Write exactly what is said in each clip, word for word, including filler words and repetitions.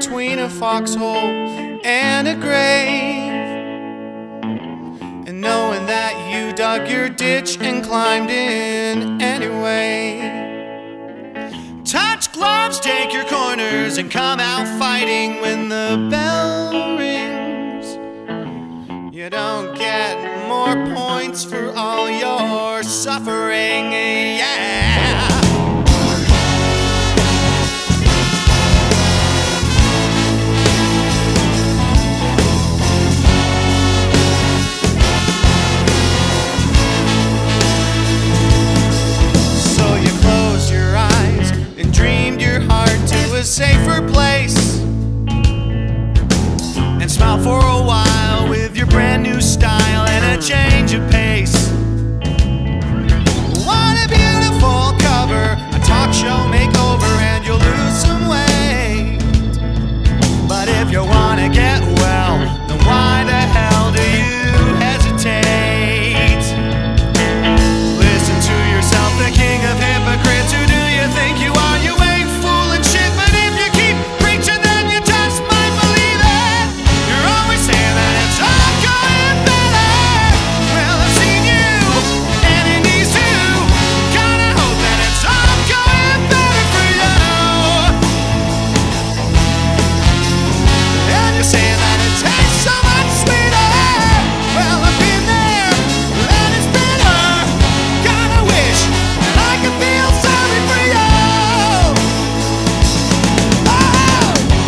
between a foxhole and a grave, and knowing that you dug your ditch and climbed in anyway. Touch gloves, take your corners, and come out fighting when the bell rings. You don't get more points for all your suffering, yeah. So you closed your eyes and dreamed your heart to a safer place, and smiled for a while with your brand new style and a change of pace. What a beautiful cover, a talk show makeover, and you'll lose some weight. But if you wanna get well, then why the hell do you hesitate? Listen to yourself, the king of hypocrites. Who do you think you are? You ain't fooling shit. But if you keep preaching, then you just might believe it. You're always saying that it's all going better. Well, I've seen you, and it needs to. Gotta hope that it's all going better for you. And you're saying that it tastes so much sweeter. Well, I've been there, and it's better. Gotta wish that I could feel sorry for you. Oh!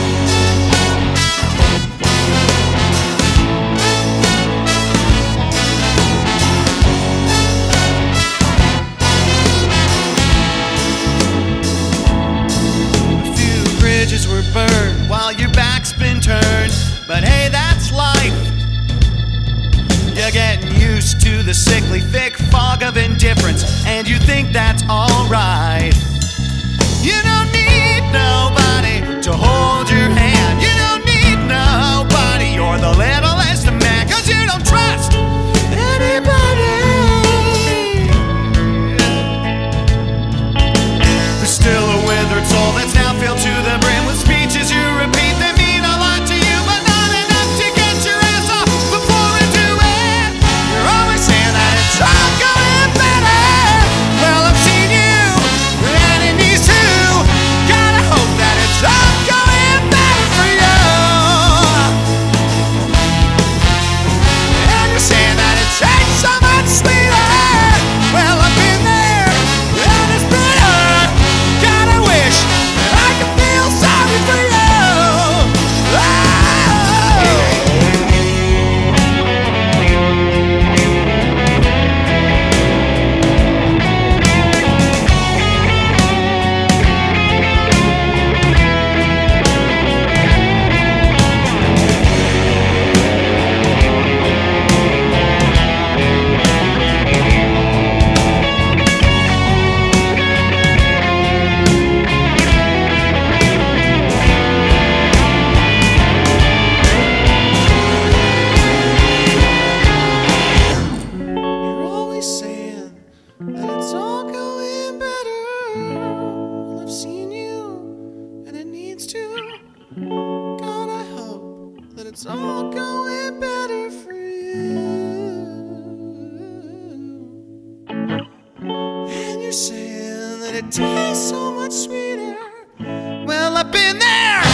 A few bridges were burned while your back's been turned, but hey, that's life. You're getting used to the sickly thick fog of indifference, and you think that's alright. You don't need nobody to hold your hand. You don't need nobody. You're the littlest man, 'cause you don't trust anybody. There's still a withered soul that's now filled to the brim with speeches you repeat that mean a lot to you, but not enough to get your ass off before it do it. You're always saying that it's all going better. Well, I've seen you, and it needs to. Gotta hope that it's all going better for you. And you're saying that it tastes so much sweeter. Well, I've been there, and it's better. Gotta wish that I could feel sorry for you. You're always saying that it's all going better. Well, I've seen you, and it needs to. God, I hope that it's all going better for you. And you're saying that it tastes so much sweeter. Well, I've been there,